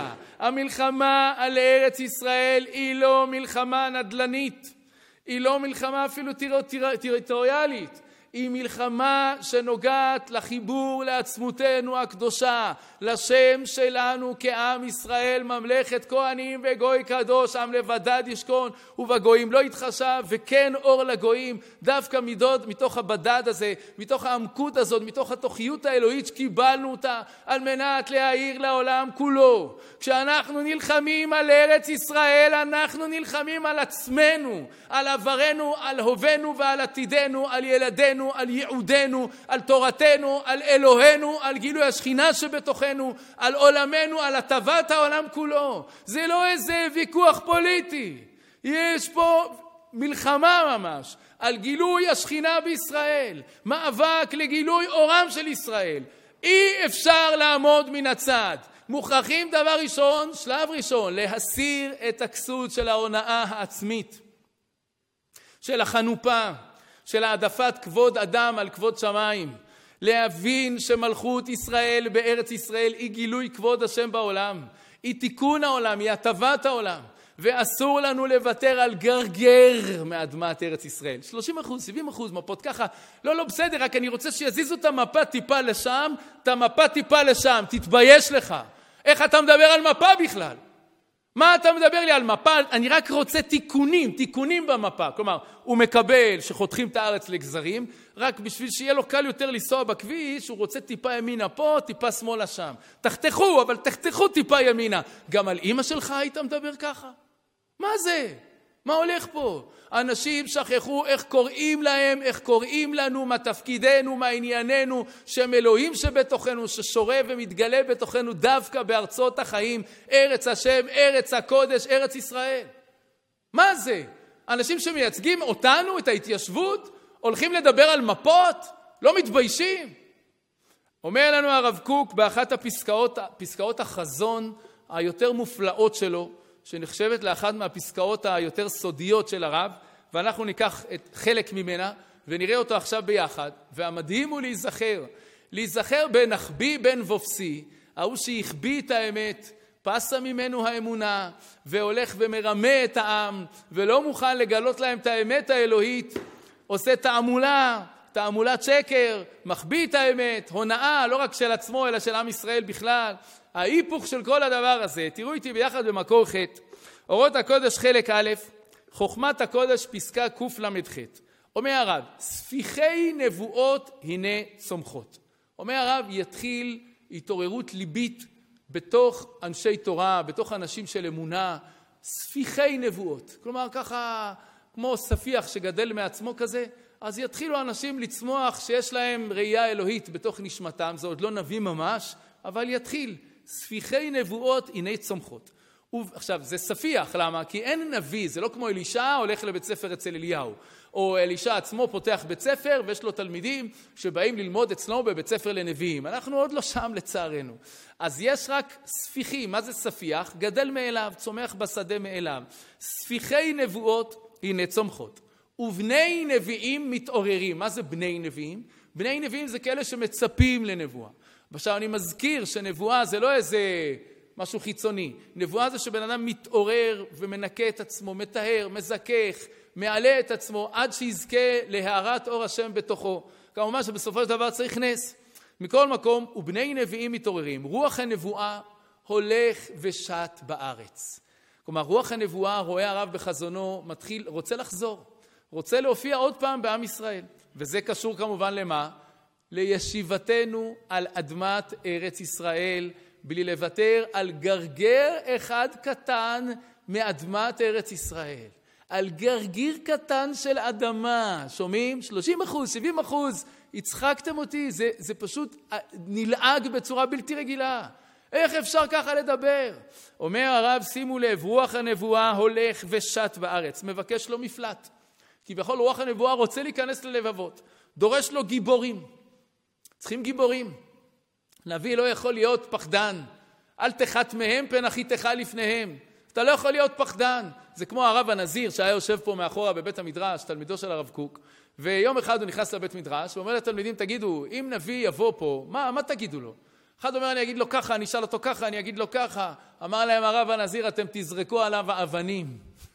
המלחמה על ארץ ישראל היא לא מלחמה נדלנית. היא לא מלחמה אפילו טריטוריאלית, היא מלחמה שנוגעת לחיבור לעצמותנו הקדושה, לשם שלנו כעם ישראל, ממלכת כהנים וגוי קדוש, עם לבדד ישכון ובגויים לא יתחשב, וכן אור לגויים, דווקא מתוך הבדד הזה, מתוך העמקות הזאת, מתוך התוכיות האלוהית שקיבלנו אותה, על מנת להאיר לעולם כולו. כשאנחנו נלחמים על ארץ ישראל, אנחנו נלחמים על עצמנו, על עברנו, על הוונו ועל עתידנו, על ילדינו, על ייעודנו, על תורתנו, על אלוהינו, על גילוי השכינה שבתוכנו, על עולמנו, על הטבת העולם כולו. זה לא איזה ויכוח פוליטי. יש פה מלחמה ממש על גילוי השכינה בישראל, מאבק לגילוי אורם של ישראל. אי אפשר לעמוד מן הצד. מוכרחים דבר ראשון, שלב ראשון, להסיר את הכסות של ההונאה העצמית, של החנופה, של העדפת כבוד אדם על כבוד שמיים. להבין שמלכות ישראל בארץ ישראל היא גילוי כבוד השם בעולם, היא תיקון העולם, היא הטבת העולם, ואסור לנו לוותר על גרגר מאדמת ארץ ישראל. 30%, 70% מפות ככה, לא בסדר, רק אני רוצה שיזיזו את המפה טיפה לשם, את המפה טיפה לשם, תתבייש לך. איך אתה מדבר על מפה בכלל? מה אתה מדבר לי על מפה? אני רק רוצה תיקונים במפה. כלומר, הוא מקבל שחותכים את הארץ לגזרים, רק בשביל שיהיה לו קל יותר לנסוע בכביש, הוא רוצה טיפה ימינה פה, טיפה שמאלה שם. תחתכו, אבל תחתכו טיפה ימינה. גם על אמא שלך היית מדבר ככה? מה זה? מה הולך פה? אנשים שכחו איך קוראים להם, איך קוראים לנו, מה תפקידנו, מה ענייננו, שם אלוהים שבתוכנו, ששורה ומתגלה בתוכנו דווקא בארצות החיים, ארץ השם, ארץ הקודש, ארץ ישראל. מה זה? אנשים שמייצגים אותנו, את ההתיישבות, הולכים לדבר על מפות? לא מתביישים? אומר לנו הרב קוק באחת פסקאות החזון היותר מופלאות שלו, שנחשבת לאחת מהפסקאות היותר סודיות של הרב, ואנחנו ניקח את חלק ממנה ונראה אותו עכשיו ביחד. והמדהים הוא להיזכר בנחבי בן וופסי, ההוא שהחביא את האמת, פסה ממנו האמונה, והולך ומרמה את העם, ולא מוכן לגלות להם את האמת האלוהית, עושה תעמולת שקר, מחביא את האמת, הונאה, לא רק של עצמו, אלא של עם ישראל בכלל. ההיפוך של כל הדבר הזה, תראו איתי ביחד במקור ח', אורות הקודש חלק א', חוכמת הקודש פסקה קל"ח. אומר הרב, ספיחי נבואות הנה צומחות. אומר הרב, יתחיל התעוררות ליבית בתוך אנשי תורה, בתוך אנשים של אמונה, ספיחי נבואות. כלומר ככה, כמו ספיח שגדל מעצמו כזה, אז יתחילו אנשים לצמוח שיש להם ראייה אלוהית בתוך נשמתם, זה עוד לא נביא ממש, אבל יתחיל. ספיחי נבואות הנה צומחות. עכשיו, זה ספיח, למה? כי אין נביא, זה לא כמו אלישע הולך לבית ספר אצל אליהו, או אלישע עצמו פותח בית ספר ויש לו תלמידים שבאים ללמוד אצלו בבית ספר לנביאים. אנחנו עוד לא שם לצערנו. אז יש רק ספיחים. מה זה ספיח? גדל מאליו, צומח בשדה מאליו. ספיחי נבואות הנה צומחות. ובני נביאים מתעוררים. מה זה בני נביאים? בני נביאים זה כאלה שמצפים לנבואה. עכשיו אני מזכיר שנבואה זה לא איזה משהו חיצוני. נבואה זה שבן אדם מתעורר ומנקה את עצמו, מטהר, מזכך, מעלה את עצמו עד שיזכה להארת אור השם בתוכו. כמובן שבסופו של דבר צריך נס. מכל מקום, ובני נביאים מתעוררים. רוח הנבואה הולך ושט בארץ. כלומר, רוח הנבואה, רואה הרב בחזונו, רוצה לחזור. רוצה להופיע עוד פעם בעם ישראל. וזה קשור כמובן למה? לישיבתנו על אדמת ארץ ישראל, בלי לוותר על גרגר אחד קטן מאדמת ארץ ישראל. על גרגיר קטן של אדמה. שומעים? 30%, 70%. הצחקתם אותי. זה פשוט נלעג בצורה בלתי רגילה. איך אפשר ככה לדבר? אומר הרב, שימו לב, רוח הנבואה הולך ושט בארץ. מבקש לו מפלט. כי בכל רוח הנבואה רוצה להיכנס ללבבות. דורש לו גיבורים. צריכים גיבורים. נביא לא יכול להיות פחדן. אל תחת מהם פן אחיתך לפניהם. אתה לא יכול להיות פחדן. זה כמו הרב הנזיר שהיה יושב פה מאחורה בבית המדרש, תלמידו של הרב קוק, ויום אחד הוא נכנס לבית מדרש, ואומר לתלמידים, תגידו, אם נביא יבוא פה, מה תגידו לו? אחד אומר, אני אגיד לו ככה, אני אשאל אותו ככה, אני אגיד לו ככה. אמר להם הרב הנזיר, אתם תזרקו עליו האבנים.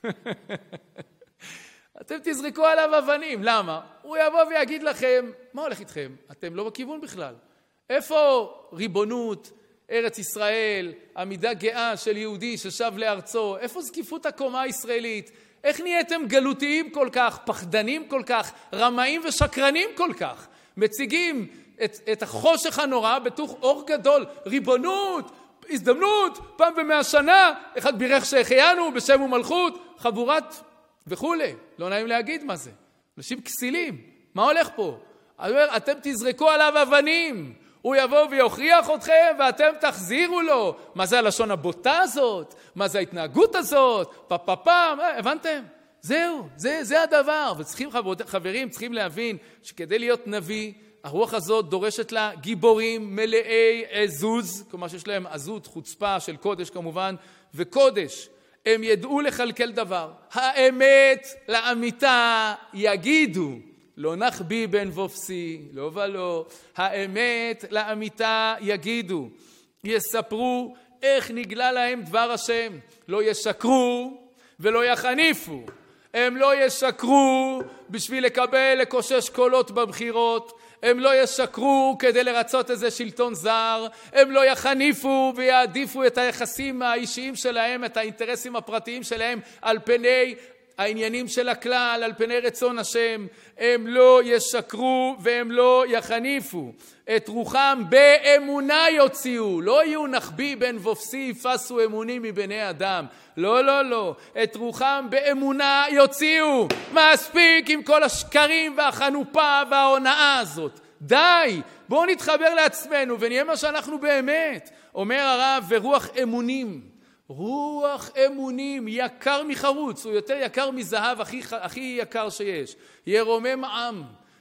אתם תזרקו עליו אבנים. למה? הוא יבוא ויגיד לכם, מה הולך איתכם? אתם לא בכיוון בכלל. איפה ריבונות, ארץ ישראל, עמידה גאה של יהודי ששב לארצו? איפה זקיפות הקומה הישראלית? איך נהייתם גלותיים כל כך, פחדנים כל כך, רמאים ושקרנים כל כך? מציגים את החושך הנורא בתוך אור גדול, ריבונות, הזדמנות, פעם ב100 שנה, אחד בירך שהחיינו בשם ומלכות, חבורת וכולי. לא נעים להגיד מה זה. אנשים כסילים. מה הולך פה? אתם תזרקו עליו אבנים. הוא יבוא ויוכיח אתכם ואתם תחזירו לו. מה זה הלשון הבוטה הזאת? מה זה ההתנהגות הזאת? פעם, הבנתם? זהו, זה הדבר. וצריכים חברים, צריכים להבין שכדי להיות נביא, הרוח הזאת דורשת לה גיבורים מלאי עזוז, כלומר שיש להם עזות, חוצפה של קודש כמובן, וקודש. הם ידעו לכלכל דבר. האמת לאמיתה יגידו. לא נחביא בן וופסי, לא ולא. האמת לאמיתה יגידו. יספרו איך נגלה להם דבר השם. לא ישקרו ולא יחניפו. הם לא ישקרו בשביל לקושש קולות בבחירות. הם לא ישקרו כדי לרצות איזה שלטון זר. הם לא יחניפו ויעדיפו את היחסים האישיים שלהם, את האינטרסים הפרטיים שלהם על פני העניינים של הכלל, על פני רצון השם. הם לא ישקרו והם לא יחניפו. את רוחם באמונה יוציאו. לא יהיו נחביא בן וופסי יפסו אמונים מבני אדם. לא. את רוחם באמונה יוציאו. מספיק עם כל השקרים והחנופה וההונאה הזאת. די, בואו נתחבר לעצמנו ונהיה מה שאנחנו באמת. אומר הרב, ורוח אמונים. רוח אמונים יקר מחרוץ, הוא יותר יקר מזהב, הכי יקר שיש. ירומם עם,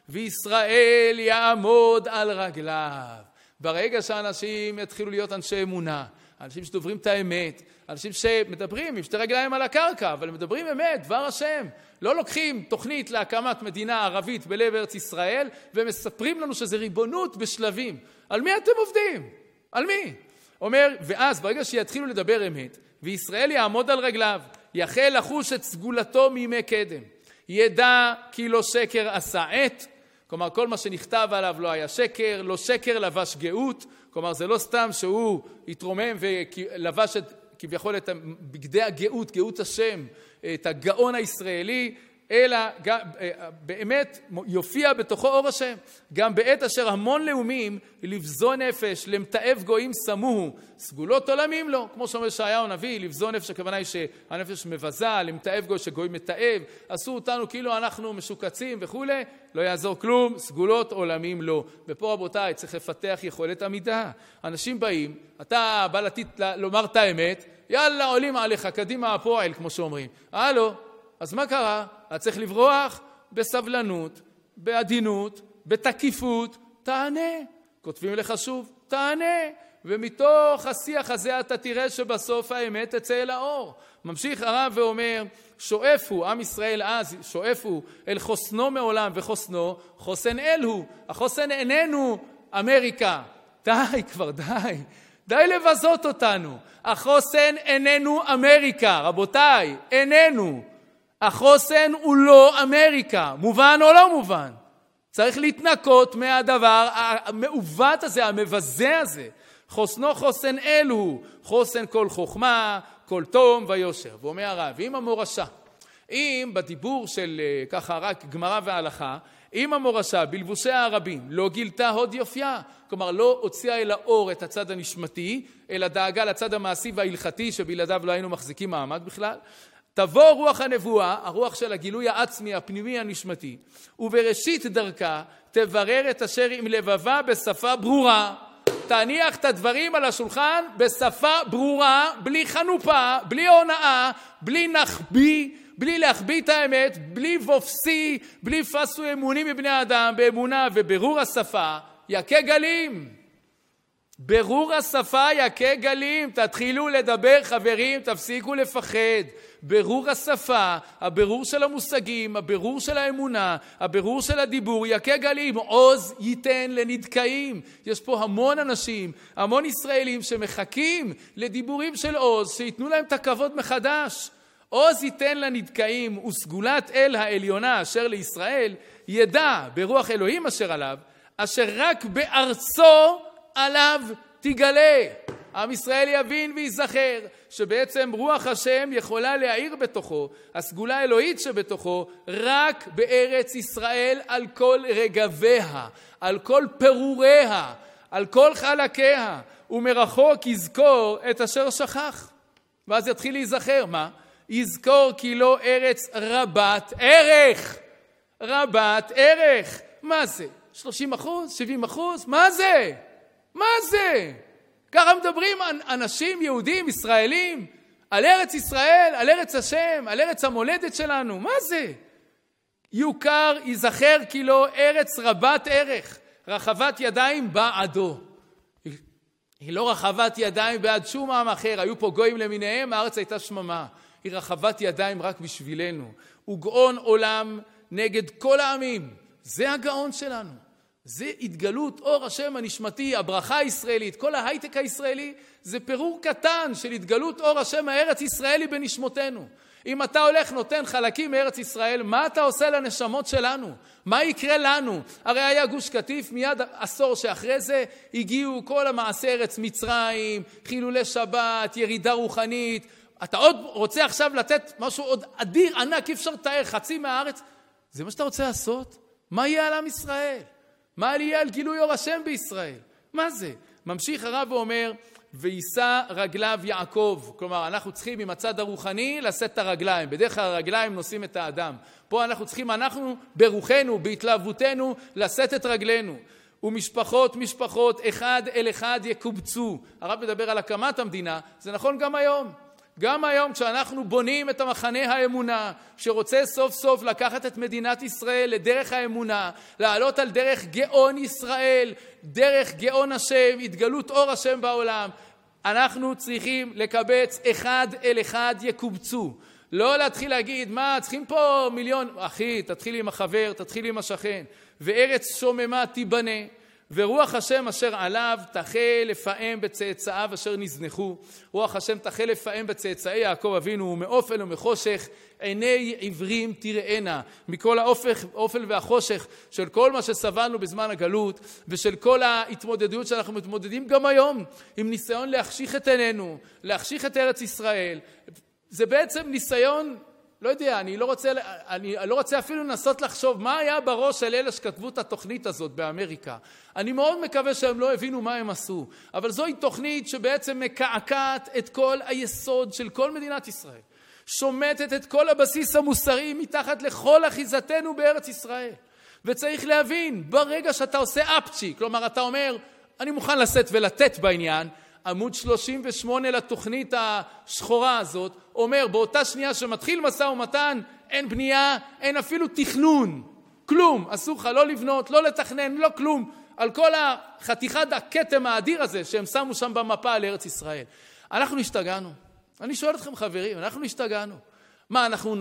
וישראל יעמוד על רגליו. ברגע שאנשים יתחילו להיות אנשי אמונה, אנשים שדוברים את האמת, אנשים שמדברים עם שתי רגליים על הקרקע, אבל מדברים אמת, דבר השם. לא לוקחים תוכנית להקמת מדינה ערבית בלב ארץ ישראל, ומספרים לנו שזה ריבונות בשלבים. על מי אתם עובדים? על מי? אומר, ואז ברגע שיתחילו לדבר אמת, וישראל יעמוד על רגליו, יחל לחוש את סגולתו מימי קדם. ידע כי לא שקר עשה עת, כלומר כל מה שנכתב עליו לא היה שקר, לא שקר לבש גאות, כלומר זה לא סתם שהוא התרומם ולבש כביכול את בגדי הגאות, גאות השם, את הגאון הישראלי, אלא גם, באמת יופיע בתוכו אור השם. גם בעת אשר המון לאומים לבזו נפש, למתאב גויים סמוהו, סגולות עולמים לו. כמו שאומר ישעיהו הנביא, לבזו נפש, הכוונה היא שהנפש מבזה, למתאב גוי שגוי מתאב, עשו אותנו כאילו אנחנו משוקצים וכו', לא יעזור כלום, סגולות עולמים לו. ופה רבותיי, צריך לפתח יכולת עמידה. אנשים באים, אתה בא לומר את האמת, יאללה, עולים עליך, קדימה הפועל, כמו שאומרים. הלו, אז מה קרה? אתה צריך לברוח בסבלנות, בעדינות, בתקיפות, תענה. כותבים לך שוב, תענה. ומתוך השיח הזה אתה תראה שבסוף האמת תצא אל האור. ממשיך הרב ואומר, שואפו, עם ישראל אז, שואפו אל חוסנו מעולם וחוסנו, חוסן אלו. החוסן איננו אמריקה. די כבר, די. די לבזות אותנו. החוסן איננו אמריקה, רבותיי, איננו. החוסן הוא לא אמריקה, מובן או לא מובן. צריך להתנקות מהדבר המעוות הזה, המבזה הזה. חוסנו חוסן אלו, חוסן כל חוכמה, כל תום ויושר. ואומר הרב, אם המורשה, אם בדיבור של ככה רק גמרא והלכה, אם המורשה בלבושי הרבים לא גילתה הוד יופייה, כלומר לא הוציאה אל האור את הצד הנשמתי, אלא דאגה לצד המעשי וההלכתי שבלעדיו לא היינו מחזיקים מעמד בכלל, תבוא רוח הנבואה, הרוח של הגילוי העצמי, הפנימי הנשמתי, ובראשית דרכה תברר את אשר עם לבבה בשפה ברורה. תניח את הדברים על השולחן בשפה ברורה, בלי חנופה, בלי הונאה, בלי נחבי, בלי להחביא את האמת, בלי וופסי, בלי פסו אמונים מבני האדם, באמונה וברור השפה, יכה גלים. ברור השפה יכה גלים, תתחילו לדבר חברים, תפסיקו לפחד. ברור השפה, הברור של המושגים, הברור של האמונה, הברור של הדיבור, יכה גלים, עוז ייתן לנדכאים. יש פה המון אנשים, המון ישראלים שמחכים לדיבורים של עוז, שיתנו להם את הכבוד מחדש. עוז ייתן לנדכאים וסגולת אל העליונה אשר לישראל, ידע ברוח אלוהים אשר עליו, אשר רק בארצו עליו תגלה. עם ישראל יבין ויזכר שבעצם רוח השם יכולה להאיר בתוכו, הסגולה האלוהית שבתוכו, רק בארץ ישראל על כל רגביה, על כל פירוריה, על כל חלקיה, ומרחוק יזכור את אשר שכח. ואז יתחיל להיזכר, מה? יזכור כי לא ארץ רבת ערך. רבת ערך. מה זה? 30%? 70%? מה זה? מה זה? ככה מדברים אנשים יהודים, ישראלים, על ארץ ישראל, על ארץ השם, על ארץ המולדת שלנו. מה זה? יוכר, יזכר כי לא ארץ רבת ערך, רחבת ידיים בעדו. היא לא רחבת ידיים בעד שום עם אחר, היו פה גויים למיניהם, הארץ הייתה שממה. היא רחבת ידיים רק בשבילנו. הוא גאון עולם נגד כל העמים. זה הגאון שלנו. זה התגלות אור השם הנשמתי, הברכה הישראלית, כל ההייטק הישראלי, זה פירור קטן של התגלות אור השם הארץ ישראלי בנשמותינו. אם אתה הולך נותן חלקים מארץ ישראל, מה אתה עושה לנשמות שלנו? מה יקרה לנו? הרי היה גוש קטיף, מיד עשור שאחרי זה הגיעו כל המעשי ארץ מצרים, חילולי שבת, ירידה רוחנית. אתה עוד רוצה עכשיו לתת משהו עוד אדיר, ענק, אי אפשר לתאר, חצי מהארץ. זה מה שאתה רוצה לעשות? מה יהיה על עם ישראל? מה יהיה על גילוי אור השם בישראל? מה זה? ממשיך הרב ואומר, ויישא רגליו יעקב. כלומר, אנחנו צריכים עם הצד הרוחני לשאת את הרגליים. בדרך כלל הרגליים נושאים את האדם. פה אנחנו צריכים, אנחנו ברוחנו, בהתלהבותנו, לשאת את רגלינו. ומשפחות, משפחות, אחד אל אחד יקובצו. הרב מדבר על הקמת המדינה, זה נכון גם היום. גם היום כשאנחנו בונים את המחנה האמונה, שרוצה סוף סוף לקחת את מדינת ישראל לדרך האמונה, לעלות על דרך גאון ישראל, דרך גאון השם, התגלות אור השם בעולם, אנחנו צריכים לקבץ אחד אל אחד יקובצו. לא להתחיל להגיד, מה, צריכים פה מיליון, אחי, תתחיל עם החבר, תתחיל עם השכן, וארץ שוממה תיבנה, ורוח השם אשר עליו תחל לפעם בצאצאיו אשר נזנחו. רוח השם תחל לפעם בצאצאי יעקב אבינו, ומאופל ומחושך עיני עיוורים תראינה. מכל האופל והחושך של כל מה שסבלנו בזמן הגלות, ושל כל ההתמודדות שאנחנו מתמודדים גם היום, עם ניסיון להחשיך את עינינו, להחשיך את ארץ ישראל. זה בעצם ניסיון, לא יודע, אני לא רוצה אפילו לנסות לחשוב מה היה בראש של אלה שכתבו את התוכנית הזאת באמריקה. אני מאוד מקווה שהם לא הבינו מה הם עשו. אבל זוהי תוכנית שבעצם מקעקעת את כל היסוד של כל מדינת ישראל. שומטת את כל הבסיס המוסרי מתחת לכל אחיזתנו בארץ ישראל. וצריך להבין, ברגע שאתה עושה אפצ'י, כלומר אתה אומר, אני מוכן לשאת ולתת בעניין, עמוד 38 לתוכנית השחורה הזאת, אומר באותה שנייה שמתחיל משא ומתן, אין בנייה, אין אפילו תכנון, כלום, אסור לך לא לבנות, לא לתכנן, לא כלום, על כל החתיכת הכתם האדיר הזה שהם שמו שם במפה על ארץ ישראל. אנחנו השתגענו. אני שואל אתכם חברים, אנחנו השתגענו. מה, אנחנו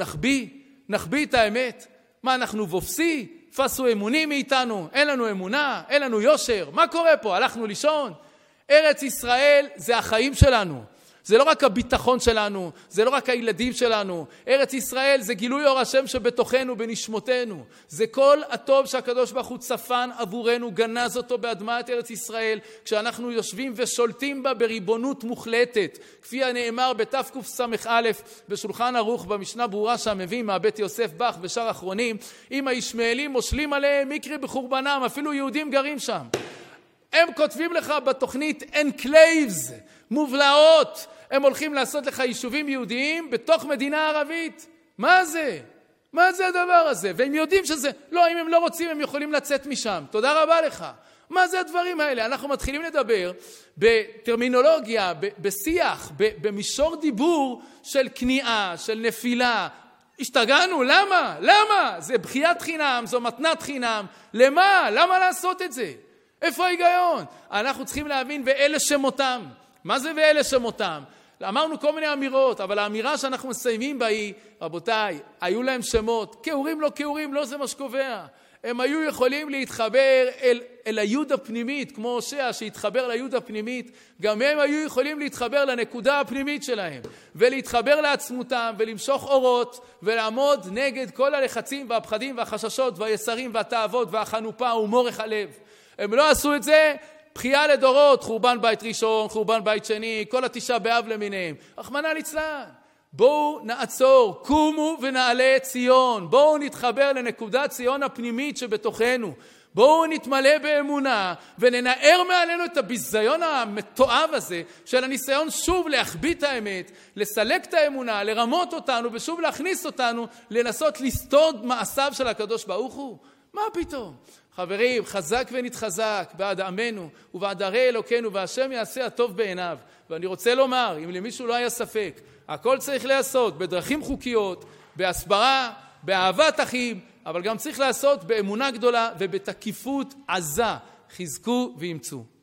נחביא את האמת? מה, אנחנו בופסי? פסו אמונים מאיתנו? אין לנו אמונה? אין לנו יושר? מה קורה פה? הלכנו לישון? ארץ ישראל זה החיים שלנו. זה לא רק הביטחון שלנו, זה לא רק הילדים שלנו. ארץ ישראל זה גילוי אור השם שבתוכנו, בנשמותינו. זה כל הטוב שהקדוש ברוך הוא צפן עבורנו, גנז אותו באדמת ארץ ישראל, כשאנחנו יושבים ושולטים בה בריבונות מוחלטת. כפי הנאמר בתקס"א בשולחן ערוך במשנה ברורה שהמביא מהבית יוסף בח ושאר אחרונים, אם הישמעאלים מושלים עליהם מקרי בחורבנם, אפילו יהודים גרים שם. הם כותבים לך בתוכנית אנקלייבס, מובלעות, הם הולכים לעשות לך יישובים יהודיים בתוך מדינה ערבית. מה זה? מה זה הדבר הזה? והם יודעים שזה, לא, אם הם לא רוצים הם יכולים לצאת משם. תודה רבה לך. מה זה הדברים האלה? אנחנו מתחילים לדבר בטרמינולוגיה, בשיח, במישור דיבור של כניעה, של נפילה. השתגענו, למה? למה? זה בחיית חינם, זו מתנת חינם. למה? למה לעשות את זה? איפה ההיגיון? אנחנו צריכים להבין ואלה שמותם. מה זה ואלה שמותם? אמרנו כל מיני אמירות, אבל האמירה שאנחנו מסיימים בה היא, רבותיי, היו להם שמות, כאורים לא כאורים, לא זה מה שקובע. הם היו יכולים להתחבר אל היוד הפנימית, כמו הושע שהתחבר ליוד הפנימית, גם הם היו יכולים להתחבר לנקודה הפנימית שלהם, ולהתחבר לעצמותם, ולמשוך אורות, ולעמוד נגד כל הלחצים והפחדים והחששות והיסרים והתאוות והחנופה ומורך הלב. הם לא עשו את זה, בחייה לדורות, חורבן בית ראשון, חורבן בית שני, כל התשעה באב למיניהם. רחמנא ליצלן. בואו נעצור, קומו ונעלה ציון. בואו נתחבר לנקודת ציון הפנימית שבתוכנו. בואו נתמלא באמונה וננער מעלינו את הביזיון המתועב הזה של הניסיון שוב להחביא את האמת, לסלק את האמונה, לרמות אותנו ושוב להכניס אותנו, לנסות לסתוד מעשיו של הקדוש ברוך הוא. מה פתאום? חברים, חזק ונתחזק בעד עמנו ובעד ערי אלוקינו, והשם יעשה הטוב בעיניו. ואני רוצה לומר, אם למישהו לא היה ספק, הכל צריך לעשות בדרכים חוקיות, בהסברה, באהבת אחים, אבל גם צריך לעשות באמונה גדולה ובתקיפות עזה. חזקו ואמצו.